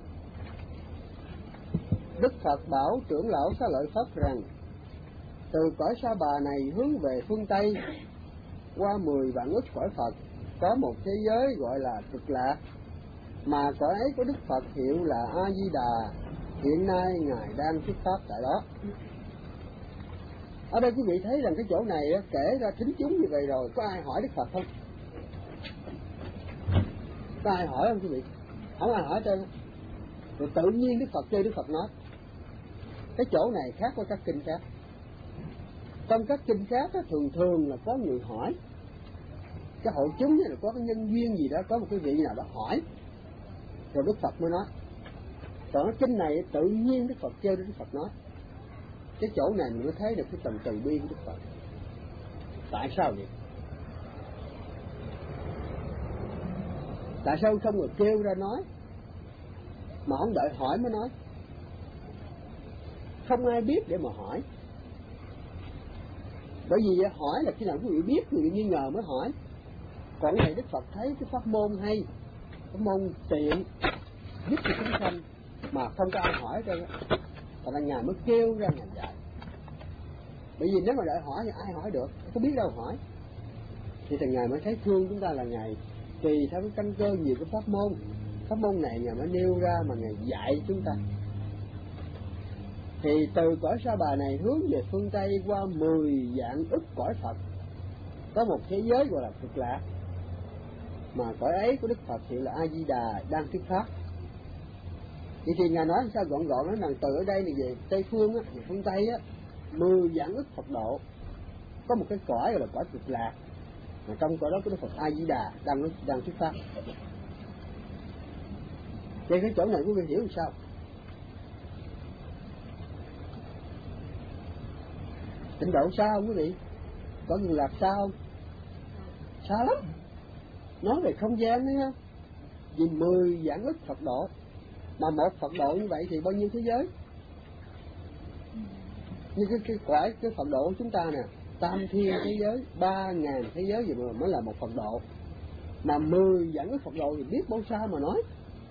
Đức Phật bảo trưởng lão Xá Lợi Phất rằng từ cõi Sa Bà này hướng về phương Tây qua mười vạn ức cõi Phật có một thế giới gọi là Cực Lạc, mà cõi ấy có Đức Phật hiệu là A Di Đà, hiện nay Ngài đang xuất pháp tại đó. Ở đây quý vị thấy rằng cái chỗ này kể ra thính chúng như vậy rồi, có ai hỏi Đức Phật không? Có ai hỏi không quý vị? Không ai hỏi trơn. Rồi tự nhiên Đức Phật kêu Đức Phật nói. Cái chỗ này khác với các kinh khác. Trong các kinh khác đó, thường thường là có người hỏi. Cái hội chúng là có cái nhân duyên gì đó, có một cái vị nào đó hỏi, rồi Đức Phật mới nói. Còn cái kinh này tự nhiên Đức Phật kêu Đức Phật nói. Cái chỗ này mình mới thấy được cái tầng từ bi của Đức Phật. Tại sao vậy? Tại sao không người kêu ra nói, mà không đợi hỏi mới nói? Không ai biết để mà hỏi. Bởi vì hỏi là khi nào quý vị biết, quý vị nghi ngờ mới hỏi. Còn này Đức Phật thấy cái pháp môn hay, pháp môn tiện, giúp cho chúng sanh mà không có ai hỏi ra, thành ra Ngài mới kêu ra Ngài dạy. Bởi vì nếu mà đợi hỏi thì ai hỏi được, có biết đâu hỏi. Thì thằng Ngài mới thấy thương chúng ta là Ngài tùy theo cái căn cơ nhiều cái pháp môn. Pháp môn này Ngài mới nêu ra mà Ngài dạy chúng ta. Thì từ cõi Sa Bà này hướng về phương Tây qua mười vạn ức cõi Phật, có một thế giới gọi là Cực Lạc, mà cõi ấy của Đức Phật thì là A Di Đà đang thuyết pháp. Vậy thì Ngài nói sao gọn gọn nói rằng từ ở đây này về Tây phương á, về phương Tây á, mười vạn ức Phật độ, có một cái cõi gọi là cõi Cực Lạc, mà trong cõi đó có Đức Phật A Di Đà đang đang thuyết pháp. Vậy cái chỗ này quý vị hiểu làm sao? Tịnh độ xa không quý vị? Có Cực Lạc xa không? Xa lắm. Nói về không gian đấy ha, vì mười vạn ức Phật độ, mà một Phật độ như vậy thì bao nhiêu thế giới? Như cái cái quả cái Phật độ của chúng ta nè, tam thiên thế giới, ba ngàn thế giới gì mà mới là một Phật độ, mà mười vạn ức Phật độ thì biết bao xa mà nói,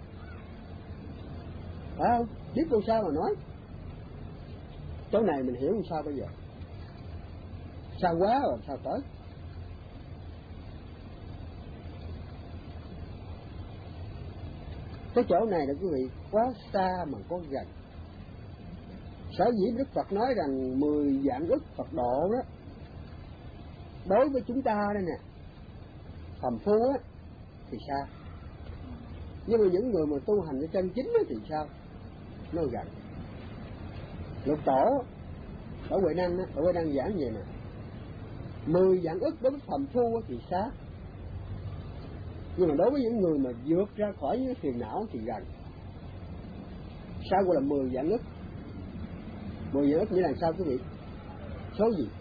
phải không? Biết bao xa mà nói. Chỗ này mình hiểu làm sao bây giờ? Xa quá rồi sao tới? Cái chỗ này là quý vị quá xa mà có gần. Sở dĩ Đức Phật nói rằng mười vạn ức Phật độ đó, đối với chúng ta đây nè, phàm phu á thì xa, nhưng mà những người mà tu hành ở chân chính á thì sao? Nó gần. Lục Tổ ở Huệ Năng á, ở Huệ Năng giảng vậy nè, mười vạn ức đối với phàm phu á thì xa, nhưng mà đối với những người mà vượt ra khỏi những phiền não thì gần. Sao gọi là mười vạn ức? Mười vạn ức nghĩa là sao quý vị? Số gì?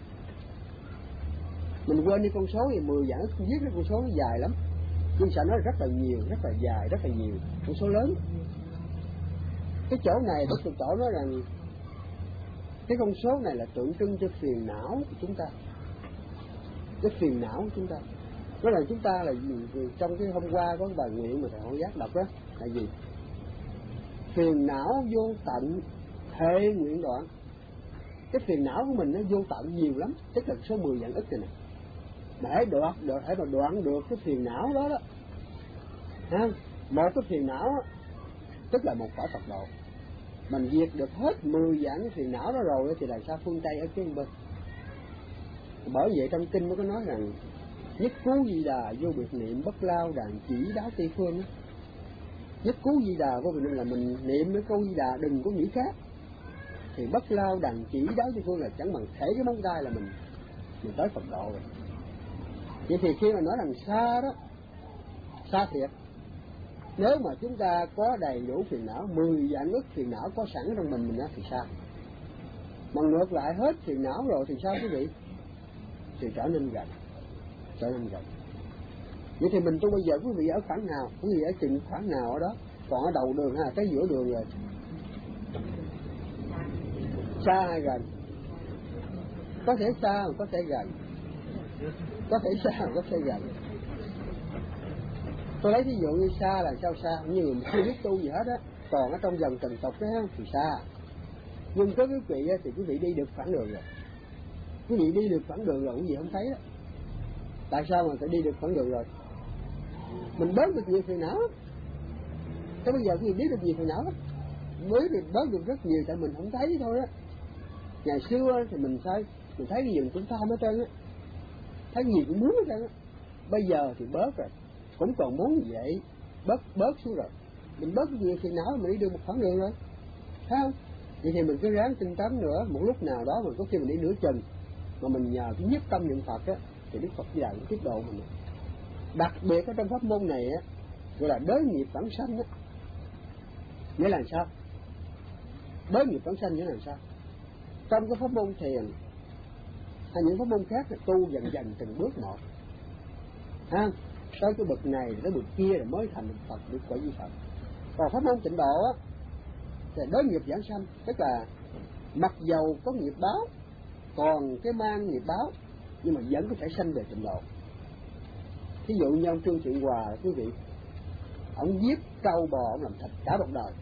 Mình quên đi con số thì mười vạn ức viết ra con số nó dài lắm, nhưng sao nó rất là nhiều, rất là dài, rất là nhiều, con số lớn. Cái chỗ này Đức Phật Tổ nói rằng cái con số này là tượng trưng cho phiền não của chúng ta, cái phiền não của chúng ta. Nói là chúng ta là trong cái hôm qua có cái bài nguyện mà thầy Hộ Giác đọc đó là gì? Phiền não vô tận hệ nguyện đoạn. Cái phiền não của mình nó vô tận nhiều lắm, tức là số mười vạn ức này nè. Để đoạn được, để mà đoạn được cái phiền não đó đó, ha, một cái phiền não đó, tức là một cõi Phật độ. Mình diệt được hết mười vạn cái phiền não đó rồi thì làm sao phương Tây ở phía bên. Bởi vậy trong kinh nó có nói rằng nhất cú Di Đà vô biệt niệm bất lao đàn chỉ đáo tây phương á. Nhất cú Di Đà có nghĩa là mình niệm cái câu Di Đà đừng có nghĩ khác, thì bất lao đàn chỉ đáo tây phương là chẳng bằng thể cái móng tay là mình mình tới Phật độ rồi. Vậy thì khi mà nói rằng xa đó, xa thiệt. Nếu mà chúng ta có đầy đủ phiền não, mười vạn ức phiền não có sẵn trong mình mình á thì sao? Mà ngược lại hết phiền não rồi thì sao quý vị? Thì trở nên gần, trở nên gần. Vậy thì mình tu bây giờ quý vị ở khoảng nào? Quý vị ở chừng khoảng nào ở đó? Còn ở đầu đường hay tới giữa đường rồi? Xa hay gần? Có thể xa mà có thể gần, có thể xa mà có thể gần. Tôi lấy ví dụ như xa là sao xa, như người chưa biết tu gì hết á, còn ở trong dòng trần tục đó thì xa. Nhưng có quý vị thì quý vị đi được khoảng đường rồi. Quý vị đi được khoảng đường rồi quý vị không thấy đó. Tại sao mà phải đi được khoảng đường rồi? Mình bớt được nhiều phiền não. Thế bây giờ quý vị biết được nhiều phiền não lắm, mới được bớt được rất nhiều tại mình không thấy thôi đó. Ngày xưa thì mình sai, mình thấy cái gì mình cũng tham hết trơn á, thấy gì cũng muốn hết trơn á. Bây giờ thì bớt rồi, cũng còn muốn như vậy, bớt bớt xuống rồi. Mình bớt nhiều khi não mình đi được một khoảng đường rồi, thấy không? Vậy thì mình cứ ráng tinh tấn nữa, một lúc nào đó mình có khi mình đi nửa chừng mà mình nhờ cái nhất tâm niệm Phật á, thì Đức Phật Di Đà cũng tiếp độ mình. Đặc biệt ở trong pháp môn này á, gọi là đới nghiệp vãng sanh á. Nghĩa là sao? Đới nghiệp vãng sanh nghĩa là sao? Trong cái pháp môn thiền hay những pháp môn khác là tu dần dần từng bước một, ha, tới cái bậc này tới bậc kia rồi mới thành được Phật, được quả vị Phật. Còn pháp môn tịnh độ á thì đới nghiệp vãng sanh, tức là mặc dầu có nghiệp báo, còn cái mang nghiệp báo, nhưng mà vẫn có thể sanh về tịnh độ. Thí dụ như ông Trương Thiện Hòa, quý vị, ông giết trâu bò, ông làm thịt cả một đời,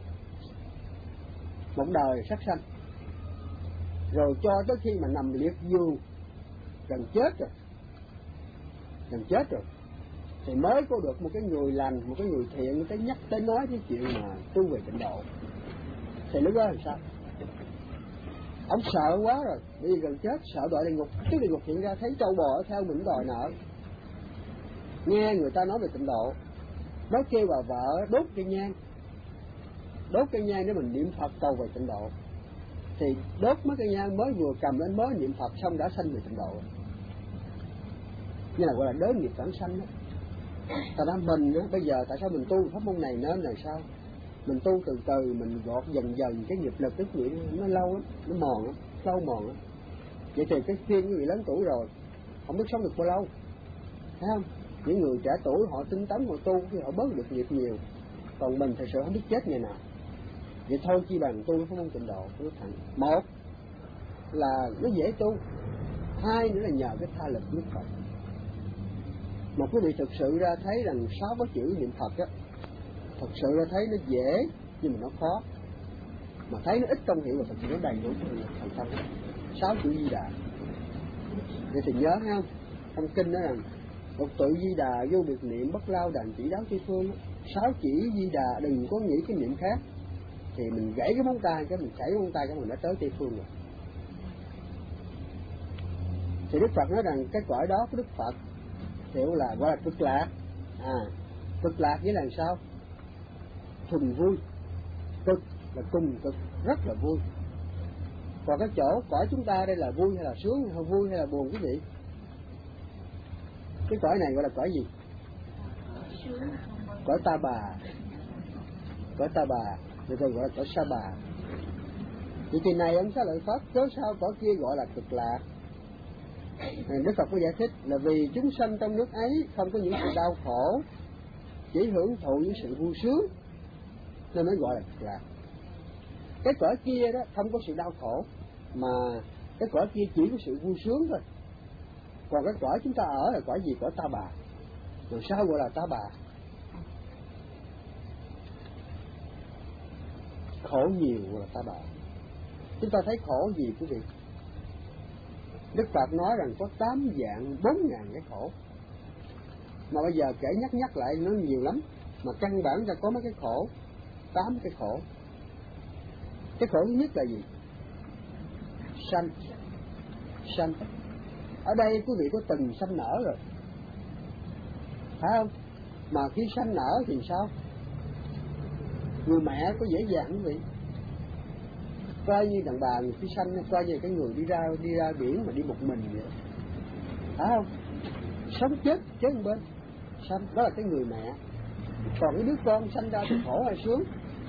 một đời sát sanh, rồi cho tới khi mà nằm liệt giường gần chết rồi, gần chết rồi, thì mới có được một cái người lành, một cái người thiện tới nhắc tới nói cái chuyện mà tu về tịnh độ. Thì lúc đó làm sao? Ông sợ quá rồi, bởi vì gần chết sợ đọa địa ngục. Cái địa ngục hiện ra thấy trâu bò theo mình đòi nợ, nghe người ta nói về tịnh độ, nó kêu bà vợ đốt cây nhang, đốt cây nhang để mình niệm Phật cầu về tịnh độ. Thì đốt mấy cây nhang mới vừa cầm lên mới niệm Phật xong đã sanh về tịnh độ. Như là gọi là đới nghiệp vãng sanh đó. Ta nói mình đó, bây giờ tại sao mình tu pháp môn này nên là sao? Mình tu từ từ, mình gọt dần dần cái nghiệp lực, cái chuyện nó lâu lắm, nó mòn lắm, lâu mòn lắm. Vậy thì cái khuyên những người lớn tuổi rồi không biết sống được bao lâu, thấy không? Những người trẻ tuổi họ tinh tấn họ tu thì họ bớt được nghiệp nhiều, còn mình thật sự không biết chết ngày nào. Vậy thôi chi bằng tu pháp môn tịnh độ nó thành. Một là nó dễ tu, hai nữa là nhờ cái tha lực Đức Phật. Mà quý vị thực sự ra thấy rằng sáu cái chữ niệm Phật á, thật sự ra thấy nó dễ nhưng mà nó khó, mà thấy nó ít công hiệu mà thật sự nó đầy đủ thành công. Sáu chữ Di Đà. Vậy thì nhớ ha, trong kinh nói rằng một tự Di Đà vô biệt niệm bất lao đàn chỉ đáo tây phương. Sáu chữ Di Đà đừng có nghĩ cái niệm khác, thì mình gãy cái móng tay, cái mình chảy cái móng tay, cái mình đã tới tây phương rồi. Thì Đức Phật nói rằng cái cõi đó của Đức Phật hiểu là gọi là cực lạc. À, cực lạc nghĩa là sao? Thuần vui. Cực là cùng cực, rất là vui. Còn cái chỗ cõi chúng ta đây là vui hay là sướng, hay vui hay là buồn quý vị? Cái cõi này gọi là cõi gì? Cõi Ta Bà. Cõi Ta Bà, người ta gọi là cõi Sa Bà. Vậy thì này ông Xá Lợi Phất, cớ sao cõi kia gọi là cực lạc? Đức Phật có giải thích là vì chúng sanh trong nước ấy không có những sự đau khổ, chỉ hưởng thụ những sự vui sướng, nên mới gọi là cực lạc. Cái cõi kia đó không có sự đau khổ, mà cái cõi kia chỉ có sự vui sướng thôi. Còn cái cõi chúng ta ở là cõi gì? Cõi Ta Bà. Rồi sao gọi là Ta Bà? Khổ nhiều gọi là Ta Bà. Chúng ta thấy khổ gì quý vị? Đức Phật nói rằng có tám dạng bốn ngàn cái khổ, mà bây giờ kể nhắc nhắc lại nó nhiều lắm, mà căn bản ra có mấy cái khổ, tám cái khổ. Cái khổ thứ nhất là gì? Sanh. Sanh. Ở đây quý vị có từng sanh nở rồi, phải không? Mà khi sanh nở thì sao? Người mẹ có dễ dàng quý vị? Coi như đàn bà người khi sanh, coi như cái người đi ra đi ra biển mà đi một mình vậy, phải không? Sống chết chết một bên, sanh đó là cái người mẹ. Còn cái đứa con sanh ra thì khổ hay sướng?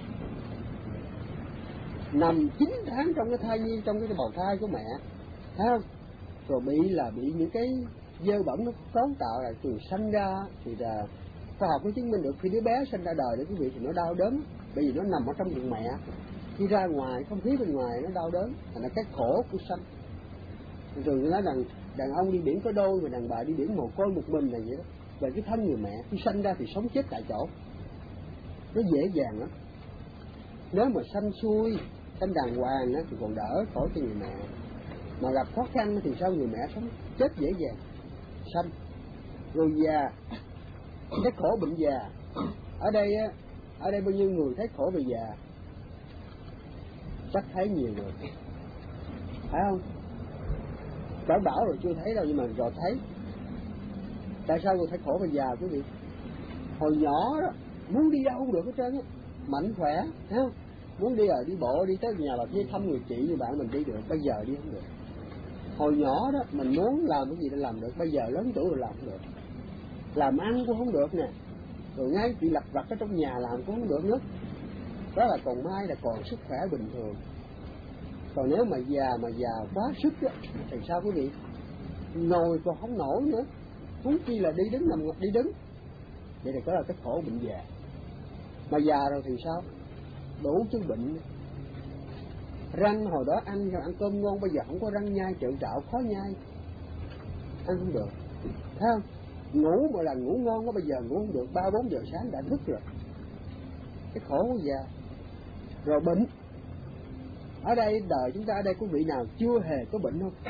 Nằm chín tháng trong cái thai nhi, trong cái bào thai của mẹ, thấy không? Rồi bị là bị những cái dơ bẩn nó cấu tạo là từ sanh ra, thì là khoa học nó chứng minh được khi đứa bé sinh ra đời đấy quý vị thì nó đau đớn, bởi vì nó nằm ở trong bụng mẹ, khi ra ngoài không khí bên ngoài nó đau đớn, thành là cái khổ của sanh. Thường nói rằng đàn ông đi biển có đôi, mà đàn bà đi biển mồ côi một mình là vậy đó. Về cái thân người mẹ khi sanh ra thì sống chết tại chỗ, nó dễ dàng lắm. Nếu mà sanh xuôi, sanh đàng hoàng á, thì còn đỡ khỏi cho người mẹ, mà gặp khó khăn thì sao người mẹ sống chết dễ dàng. Sanh rồi già, cái khổ bệnh già. Ở đây á, ở đây bao nhiêu người thấy khổ về già? Chắc thấy nhiều rồi, phải không? Cỡ bảo rồi chưa thấy đâu, nhưng mà rồi thấy. Tại sao người thấy khổ về già quý vị? Hồi nhỏ đó muốn đi đâu không được hết trơn á, mạnh khỏe, thấy không? Muốn đi ở đi bộ đi tới nhà bà kia thăm người chị như bạn mình đi được, bây giờ đi không được. Hồi nhỏ đó mình muốn làm cái gì để làm được, bây giờ lớn tuổi rồi làm không được. Làm ăn cũng không được nè, rồi ngay chuyện lặt vặt ở trong nhà làm cũng không được nữa. Đó là còn mai là còn sức khỏe bình thường. Còn nếu mà già mà già quá sức á thì sao quý vị? Ngồi còn không nổi nữa, huống chi là đi đứng, nằm đi đứng. Vậy thì đó là cái khổ bệnh già. Mà già rồi thì sao? Đủ chứng bệnh. Răng hồi đó ăn ăn cơm ngon, bây giờ không có răng nhai, trợn trạo khó nhai, ăn không được, thấy không? Ngủ mà là ngủ ngon đó, bây giờ ngủ không được, ba bốn giờ sáng đã thức rồi. Cái khổ của già. Rồi bệnh. Ở đây đời chúng ta ở đây có vị nào chưa hề có bệnh không?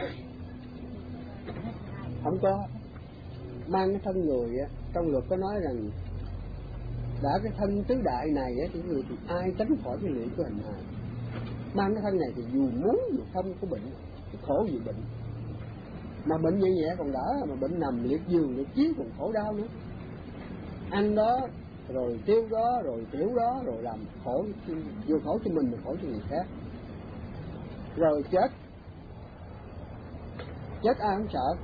Không có. Mang cái thân người á, trong luật có nói rằng đã cái thân tứ đại này á thì người thì ai tránh khỏi cái lưỡi của hành hại. Mang cái thân này thì dù muốn dù không có bệnh, cái khổ gì bệnh. Mà bệnh nhẹ nhẹ còn đỡ, mà bệnh nằm liệt giường liệt chiếu còn khổ đau nữa. Ăn đó, rồi tiêu đó, rồi tiểu đó, rồi làm khổ, vừa khổ cho mình mà khổ cho người khác. Rồi chết. Chết ai không sợ?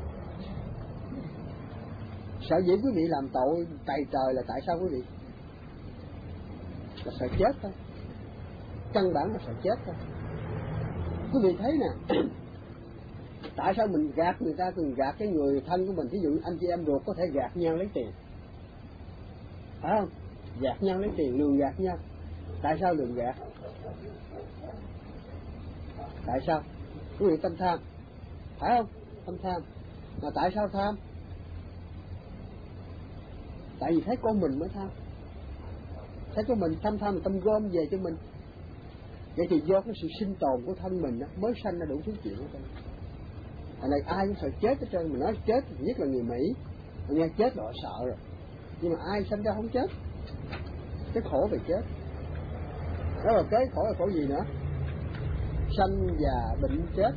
Sợ dĩ quý vị làm tội tày trời là tại sao quý vị? Là sợ chết thôi. Căn bản là sợ chết thôi. Quý vị thấy nè, tại sao mình gạt người ta, từng gạt cái người thân của mình, ví dụ anh chị em ruột có thể gạt nhau lấy tiền, phải không? Gạt nhau lấy tiền, lường gạt nhau. Tại sao lường gạt? Tại sao? Quý vị tâm tham, phải không? Tâm tham. Mà tại sao tham? Tại vì thấy con mình mới tham. Thấy con mình tham tham, tâm gom về cho mình. Vậy thì do cái sự sinh tồn của thân mình đó, mới sanh ra đủ thứ chuyện hết. Thành này ai cũng sợ chết hết trơn. Mình nói chết nhất là người Mỹ, mình nghe chết là họ sợ rồi. Nhưng mà ai sanh ra không chết? Cái khổ về chết. Đó là cái khổ là khổ gì nữa? Sanh già bệnh chết.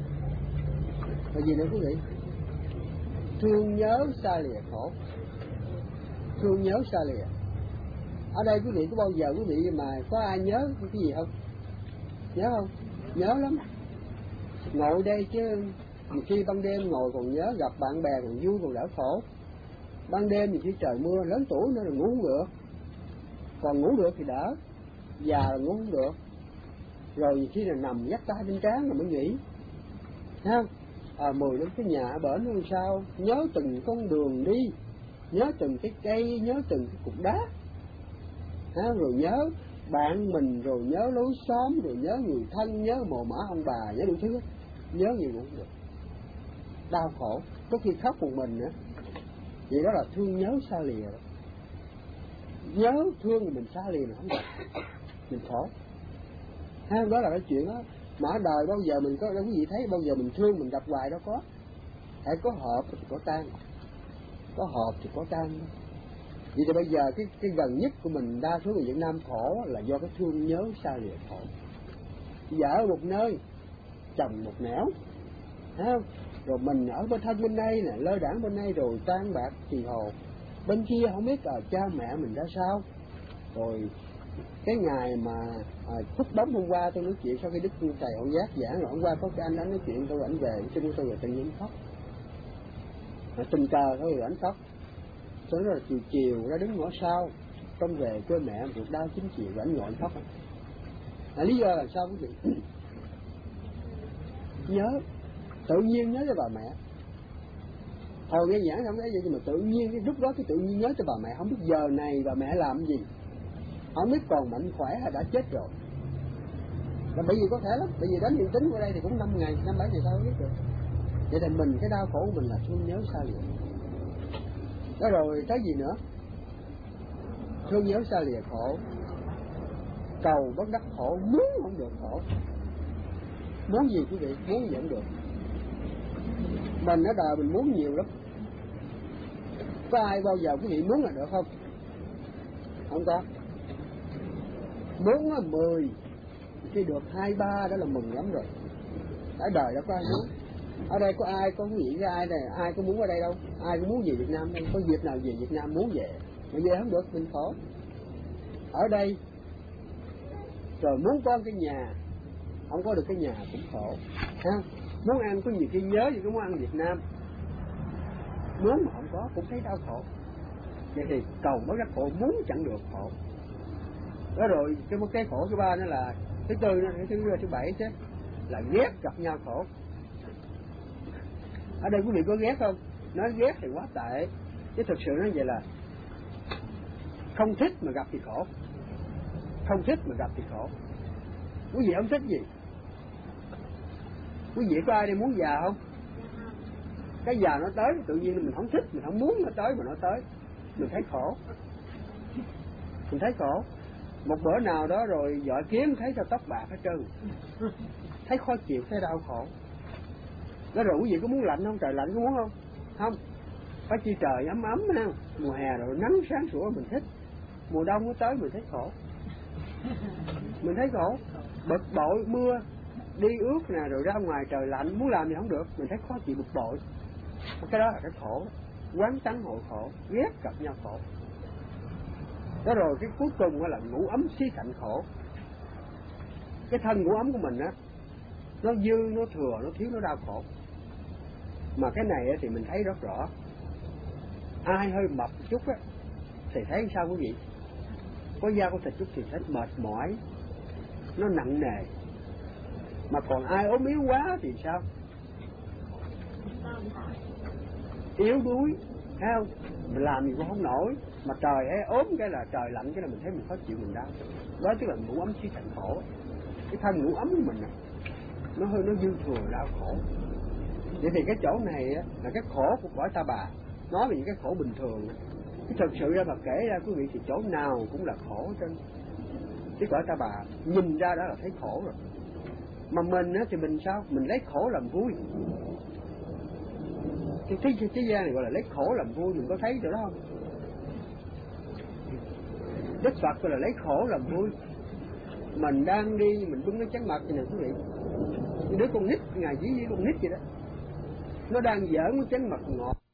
Và gì nữa quý vị? Thương nhớ xa lìa khổ. Thương nhớ xa lìa. Ở đây quý vị có bao giờ quý vị mà có ai nhớ cái gì không? Nhớ không? Nhớ lắm. Ngồi đây chứ nhiều khi ban đêm ngồi còn nhớ, gặp bạn bè còn vui còn đỡ khổ. Ban đêm nhiều khi trời mưa, lớn tuổi nữa rồi ngủ không được. Còn ngủ được thì đỡ, già là ngủ không được. Rồi nhiều khi là nằm dắt tay trên trán rồi mới nghỉ. Thấy không? À, mười đến cái nhà ở bển làm sao, nhớ từng con đường đi, nhớ từng cái cây, nhớ từng cái cục đá. Thấy không? Rồi nhớ bạn mình, rồi nhớ lối xóm, rồi nhớ người thân, nhớ mồ mả ông bà, nhớ đủ thứ. Nhớ nhiều cũng được. Đau khổ, có khi khóc một mình nữa. Vậy đó là thương nhớ xa lìa. Nhớ thương thì mình xa lìa mà không được, mình khổ. Thấy không? Đó là cái chuyện đó. Mà ở đời bao giờ mình có, đâu quý vị thấy bao giờ mình thương mình gặp hoài đâu có. Hãy có hợp thì có tan, có hợp thì có tan. Vì thì bây giờ cái cái gần nhất của mình, đa số người Việt Nam khổ là do cái thương nhớ xa lìa khổ. Vợ ở một nơi, chồng một nẻo, thấy không? Rồi mình ở bên thân bên đây nè, lơ đãng bên đây, rồi tan bạc thì hồ. Bên kia không biết là cha mẹ mình ra sao. Rồi cái ngày mà à, phút bóng hôm qua tôi nói chuyện sau khi Đức Thầy Hậu Giác giảng, rồi hôm qua có cái anh anh nói chuyện, tôi ảnh về xin của tôi rồi tự nhiên khóc. À, tình cờ thôi rồi ảnh khóc. Tới rồi chiều chiều ra đứng ngõ sau, trong về quê mẹ một đau chín chiều rồi ảnh ngồi khóc. À, lý do là sao quý vị? Nhớ, tự nhiên nhớ cho bà mẹ. Hồi nghe giảng không thấy vậy, nhưng mà tự nhiên cái lúc đó cái tự nhiên nhớ cho bà mẹ, không biết giờ này bà mẹ làm gì, không biết còn mạnh khỏe hay đã chết rồi. Là bởi vì có thể lắm, bởi vì đến hiện tính qua đây thì cũng năm ngày, năm bảy ngày sau biết được. Vậy thì mình, cái đau khổ của mình là thương nhớ xa lìa. Đó rồi tới gì nữa? Thương nhớ xa lìa khổ. Cầu bất đắc khổ, muốn không được khổ. Muốn gì quý vị? Muốn gì không được. Mình ở đời mình muốn nhiều lắm. Có ai bao giờ quý vị muốn là được không? Không có. Muốn là mười, khi được hai ba đó là mừng lắm rồi. Ở đời đó có ai muốn. Ở đây có ai có nghĩ ra ai này, ai có muốn ở đây đâu, ai có muốn về Việt Nam đâu, có dịp nào về Việt Nam muốn về, mà về không được mình khổ. Ở đây rồi muốn có cái nhà, không có được cái nhà cũng khổ, ha. Muốn ăn có nhiều khi nhớ gì cũng muốn ăn Việt Nam, muốn mà không có cũng thấy đau khổ. Vậy thì cầu mới rất khổ, muốn chẳng được khổ. Đó rồi cái một cái khổ thứ ba nữa là thứ tư nữa, thứ tư thứ bảy chứ là ghét gặp nhau khổ. Ở đây quý vị có ghét không? Nói ghét thì quá tệ, chứ thực sự nói vậy là không thích mà gặp thì khổ, không thích mà gặp thì khổ. Quý vị không thích gì? Quý vị có ai đây muốn già không? Cái già nó tới tự nhiên mình không thích, mình không muốn nó tới mà nó tới, mình thấy khổ, mình thấy khổ. Một bữa nào đó rồi dọi kiếm thấy sao tóc bạc hết trơn, thấy khó chịu, thấy đau khổ. Nó rồi quý vị có muốn lạnh không? Trời lạnh có muốn không? Không. Phải chi trời ấm ấm ha. Mùa hè rồi nắng sáng sủa mình thích, mùa đông nó tới mình thấy khổ, mình thấy khổ, bực bội mưa đi ướt nè, rồi ra ngoài trời lạnh muốn làm gì không được, mình thấy khó chịu bực bội. Cái đó là cái khổ, quán tánh hội khổ, ghét gặp nhau khổ. Đó rồi cái cuối cùng là ngủ ấm xí cạnh khổ. Cái thân ngủ ấm của mình á, nó dư, nó thừa, nó thiếu, nó đau khổ. Mà cái này thì mình thấy rất rõ. Ai hơi mập một chút á thì thấy sao quý vị? Có da có thịt chút thì thấy mệt mỏi, nó nặng nề. Mà còn ai ốm yếu quá thì sao? Yếu đuối, thấy không? Mình làm gì cũng không nổi. Mà trời ấy ốm cái là trời lạnh cái là mình thấy mình khó chịu, mình đau. Đó tức là ngủ ấm xí thành khổ. Cái thân ngủ ấm của mình này, nó hơi nó dư thừa đau khổ. Vậy thì cái chỗ này á, là cái khổ của cõi Ta Bà. Nói về những cái khổ bình thường á, cái thực sự ra mà kể ra quý vị thì chỗ nào cũng là khổ trên. Cái cõi Ta Bà nhìn ra đó là thấy khổ rồi. Mà mình á thì mình sao? Mình lấy khổ làm vui. Cái thế, thế gian này gọi là lấy khổ làm vui, mình có thấy chỗ đó không? Đức Phật gọi là lấy khổ làm vui. Mình đang đi, mình bưng cái chén mật này nè quý vị, đứa con nít, ngày dí với con nít vậy đó, nó đang giỡn cái chén mật ngọt